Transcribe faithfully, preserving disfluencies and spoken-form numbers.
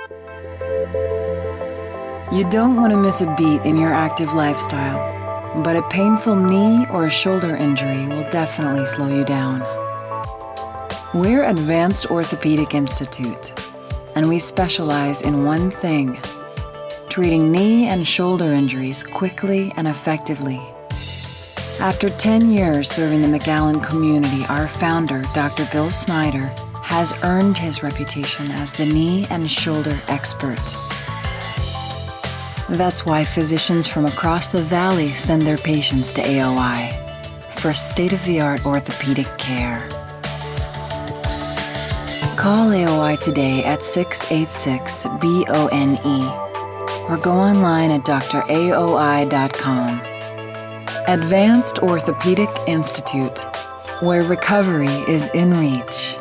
You don't want to miss a beat in your active lifestyle, but a painful knee or shoulder injury will definitely slow you down. We're Advanced Orthopedic Institute, and we specialize in one thing: treating knee and shoulder injuries quickly and effectively. After ten years serving the McAllen community, our founder, Doctor Bill Snyder, has earned his reputation as the knee and shoulder expert. That's why physicians from across the valley send their patients to A O I for state-of-the-art orthopedic care. Call A O I today at six eight six B O N E or go online at D R A O I dot com. Advanced Orthopedic Institute, where recovery is in reach.